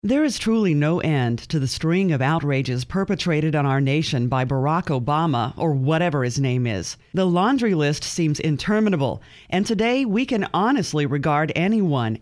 There is truly no end to the string of outrages perpetrated on our nation by Barack Obama, or whatever his name is. The laundry list seems interminable, and today we can honestly regard anyone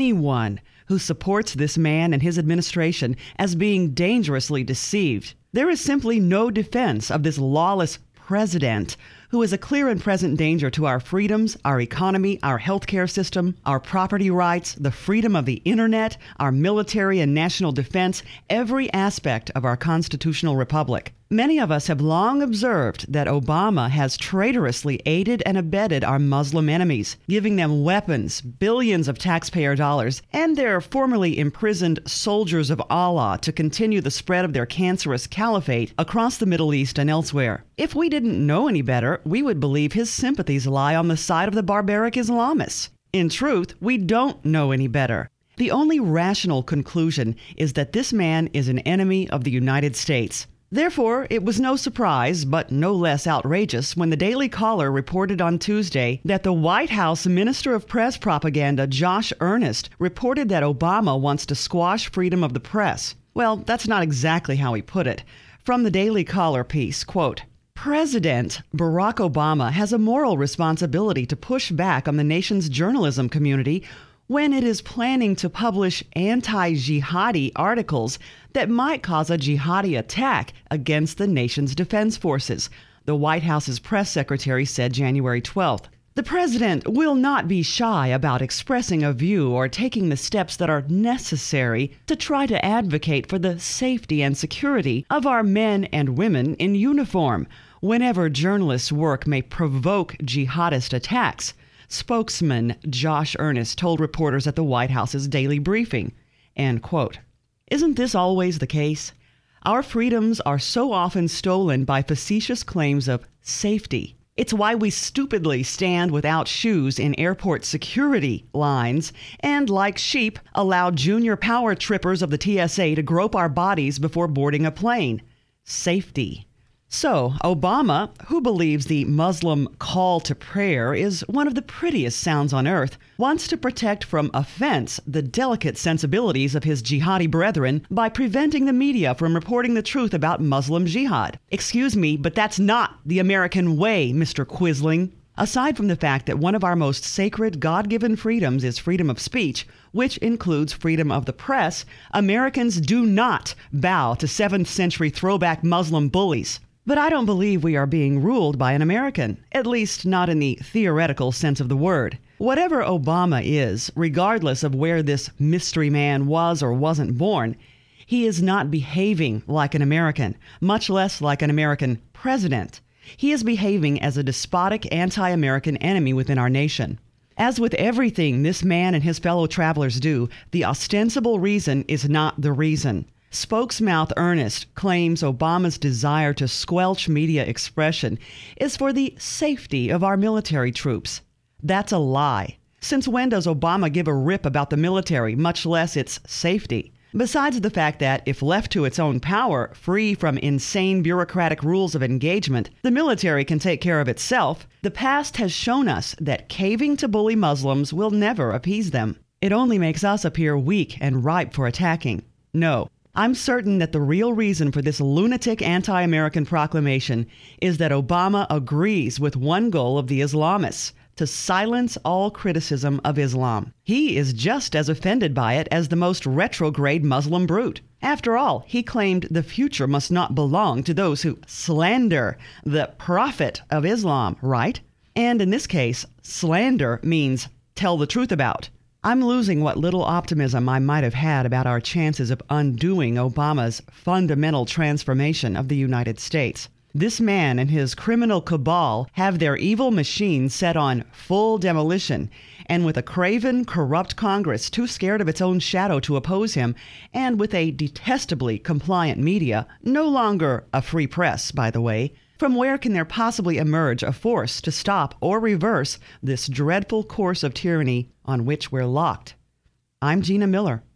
who supports this man and his administration as being dangerously deceived. There is simply no defense of this lawless president who is a clear and present danger to our freedoms, our economy, our healthcare system, our property rights, the freedom of the internet, our military and national defense, every aspect of our constitutional republic. Many of us have long observed that Obama has traitorously aided and abetted our Muslim enemies, giving them weapons, billions of taxpayer dollars, and their formerly imprisoned soldiers of Allah to continue the spread of their cancerous caliphate across the Middle East and elsewhere. If we didn't know any better, we would believe his sympathies lie on the side of the barbaric Islamists. In truth, we don't know any better. The only rational conclusion is that this man is an enemy of the United States. Therefore, it was no surprise, but no less outrageous, when the Daily Caller reported on Tuesday that the White House Minister of Press Propaganda, Josh Earnest, reported that Obama wants to squash freedom of the press. Well, that's not exactly how he put it. From the Daily Caller piece, quote, "President Barack Obama has a moral responsibility to push back on the nation's journalism community when it is planning to publish anti-jihadi articles that might cause a jihadi attack against the nation's defense forces," the White House's press secretary said January 12th. "The president will not be shy about expressing a view or taking the steps that are necessary to try to advocate for the safety and security of our men and women in uniform whenever journalists' work may provoke jihadist attacks," spokesman Josh Earnest told reporters at the White House's daily briefing. End quote. Isn't this always the case? Our freedoms are so often stolen by facetious claims of safety. It's why we stupidly stand without shoes in airport security lines and, like sheep, allow junior power trippers of the TSA to grope our bodies before boarding a plane. Safety. So, Obama, who believes the Muslim call to prayer is one of the prettiest sounds on earth, wants to protect from offense the delicate sensibilities of his jihadi brethren by preventing the media from reporting the truth about Muslim jihad. Excuse me, but that's not the American way, Mr. Quisling. Aside from the fact that one of our most sacred God-given freedoms is freedom of speech, which includes freedom of the press, Americans do not bow to 7th century throwback Muslim bullies. But I don't believe we are being ruled by an American, at least not in the theoretical sense of the word. Whatever Obama is, regardless of where this mystery man was or wasn't born, he is not behaving like an American, much less like an American president. He is behaving as a despotic anti-American enemy within our nation. As with everything this man and his fellow travelers do, the ostensible reason is not the reason. Spokesmouth Earnest claims Obama's desire to squelch media expression is for the safety of our military troops. That's a lie. Since when does Obama give a rip about the military, much less its safety? Besides the fact that, if left to its own power, free from insane bureaucratic rules of engagement, the military can take care of itself, the past has shown us that caving to bully Muslims will never appease them. It only makes us appear weak and ripe for attacking. No. I'm certain that the real reason for this lunatic anti-American proclamation is that Obama agrees with one goal of the Islamists, to silence all criticism of Islam. He is just as offended by it as the most retrograde Muslim brute. After all, he claimed the future must not belong to those who slander the prophet of Islam, right? And in this case, slander means tell the truth about. I'm losing what little optimism I might have had about our chances of undoing Obama's fundamental transformation of the United States. This man and his criminal cabal have their evil machine set on full demolition, and with a craven, corrupt Congress too scared of its own shadow to oppose him, and with a detestably compliant media, no longer a free press, by the way, from where can there possibly emerge a force to stop or reverse this dreadful course of tyranny on which we're locked? I'm Gina Miller.